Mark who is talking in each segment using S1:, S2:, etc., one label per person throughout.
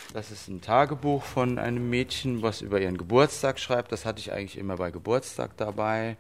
S1: Das ist ein Tagebuch von einem Mädchen, was über ihren Geburtstag schreibt. Das hatte ich eigentlich immer bei Geburtstag dabei.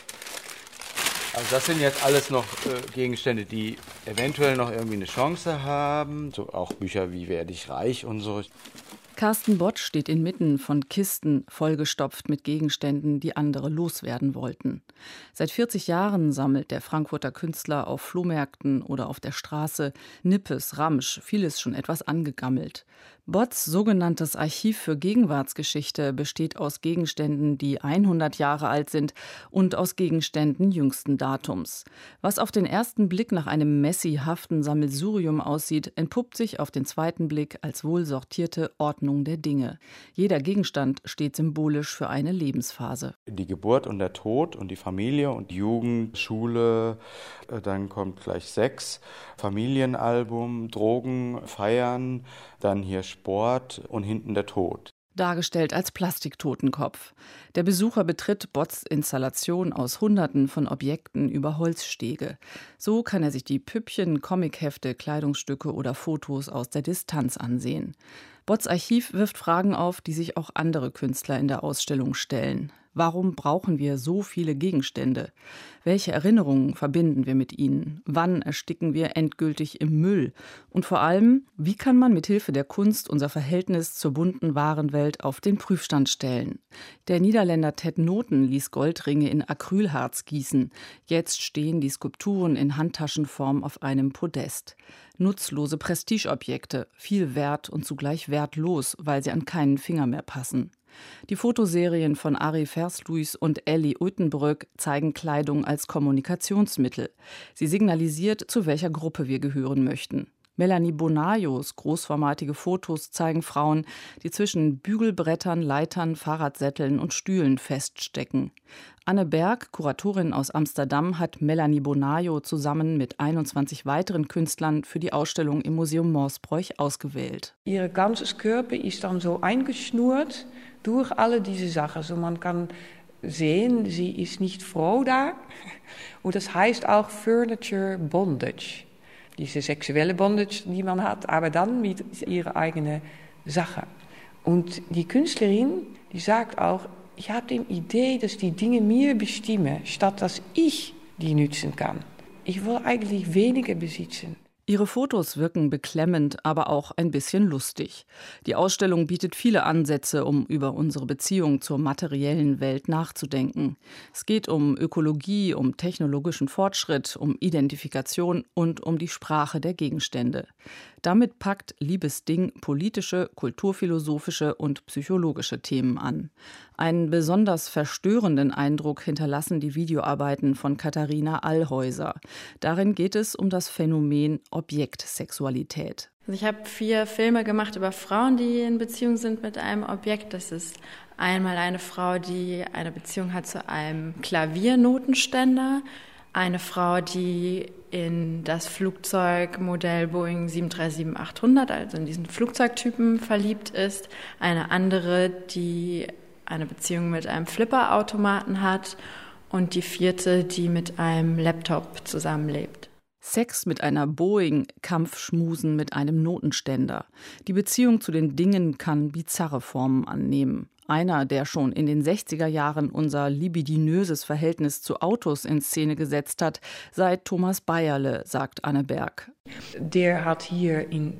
S1: Also das sind jetzt alles noch Gegenstände, die eventuell noch irgendwie eine Chance haben. So auch Bücher wie Werde ich reich und so.
S2: Carsten Bott steht inmitten von Kisten, vollgestopft mit Gegenständen, die andere loswerden wollten. Seit 40 Jahren sammelt der Frankfurter Künstler auf Flohmärkten oder auf der Straße Nippes, Ramsch, vieles schon etwas angegammelt. Botts sogenanntes Archiv für Gegenwartsgeschichte besteht aus Gegenständen, die 100 Jahre alt sind und aus Gegenständen jüngsten Datums. Was auf den ersten Blick nach einem messihaften Sammelsurium aussieht, entpuppt sich auf den zweiten Blick als wohl sortierte Ordnung der Dinge. Jeder Gegenstand steht symbolisch für eine Lebensphase.
S1: Die Geburt und der Tod und die Familie und die Jugend, Schule, dann kommt gleich Sex, Familienalbum, Drogen, Feiern, dann hier Sport und hinten der Tod.
S2: Dargestellt als Plastiktotenkopf. Der Besucher betritt Botts Installation aus Hunderten von Objekten über Holzstege. So kann er sich die Püppchen, Comichefte, Kleidungsstücke oder Fotos aus der Distanz ansehen. Botts Archiv wirft Fragen auf, die sich auch andere Künstler in der Ausstellung stellen. Warum brauchen wir so viele Gegenstände? Welche Erinnerungen verbinden wir mit ihnen? Wann ersticken wir endgültig im Müll? Und vor allem, wie kann man mit Hilfe der Kunst unser Verhältnis zur bunten Warenwelt auf den Prüfstand stellen? Der Niederländer Ted Noten ließ Goldringe in Acrylharz gießen. Jetzt stehen die Skulpturen in Handtaschenform auf einem Podest. Nutzlose Prestigeobjekte, viel wert und zugleich wertlos, weil sie an keinen Finger mehr passen. Die Fotoserien von Arie Versluys und Elly Uyttenbrøck zeigen Kleidung als Kommunikationsmittel. Sie signalisiert, zu welcher Gruppe wir gehören möchten. Melanie Bonajos großformatige Fotos zeigen Frauen, die zwischen Bügelbrettern, Leitern, Fahrradsätteln und Stühlen feststecken. Anne Berg, Kuratorin aus Amsterdam, hat Melanie Bonajo zusammen mit 21 weiteren Künstlern für die Ausstellung im Museum Morsbroich ausgewählt.
S3: Ihr ganzes Körper ist dann so eingeschnürt durch alle diese Sachen. So man kann sehen, sie ist nicht froh da. Und das heißt auch Furniture Bondage. Diese sexuelle Bondage, die man hat, aber dann mit ihrer eigenen Sache. Und die Künstlerin, die sagt auch, ich habe die Idee, dass die Dinge mir bestimmen, statt dass ich die nutzen kann. Ich will eigentlich weniger besitzen.
S2: Ihre Fotos wirken beklemmend, aber auch ein bisschen lustig. Die Ausstellung bietet viele Ansätze, um über unsere Beziehung zur materiellen Welt nachzudenken. Es geht um Ökologie, um technologischen Fortschritt, um Identifikation und um die Sprache der Gegenstände. Damit packt Liebes Ding politische, kulturphilosophische und psychologische Themen an. Einen besonders verstörenden Eindruck hinterlassen die Videoarbeiten von Katharina Allhäuser. Darin geht es um das Phänomen Objektsexualität.
S4: Also ich habe 4 Filme gemacht über Frauen, die in Beziehung sind mit einem Objekt. Das ist einmal eine Frau, die eine Beziehung hat zu einem Klaviernotenständer, eine Frau, die in das Flugzeugmodell Boeing 737-800, also in diesen Flugzeugtypen verliebt ist, eine andere, die eine Beziehung mit einem Flipperautomaten hat und die 4., die mit einem Laptop zusammenlebt.
S2: Sex mit einer Boeing, Kampfschmusen mit einem Notenständer. Die Beziehung zu den Dingen kann bizarre Formen annehmen. Einer, der schon in den 60er Jahren unser libidinöses Verhältnis zu Autos in Szene gesetzt hat, sei Thomas Beierle, sagt Anne Berg.
S3: Der hat hier in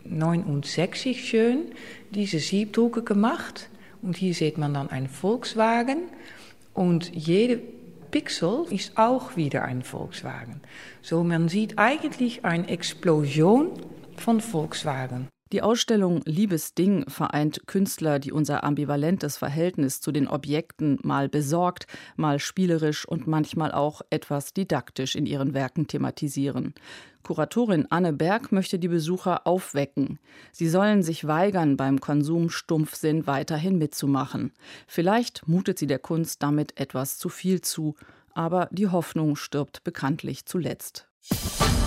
S3: 69 schön diese Siebdrucke gemacht. Und hier sieht man dann einen Volkswagen. Und jede Pixel ist auch wieder ein Volkswagen. So man sieht eigentlich eine Explosion von Volkswagen.
S2: Die Ausstellung Liebes Ding vereint Künstler, die unser ambivalentes Verhältnis zu den Objekten mal besorgt, mal spielerisch und manchmal auch etwas didaktisch in ihren Werken thematisieren. Kuratorin Anne Berg möchte die Besucher aufwecken. Sie sollen sich weigern, beim Konsum Stumpfsinn weiterhin mitzumachen. Vielleicht mutet sie der Kunst damit etwas zu viel zu, aber die Hoffnung stirbt bekanntlich zuletzt.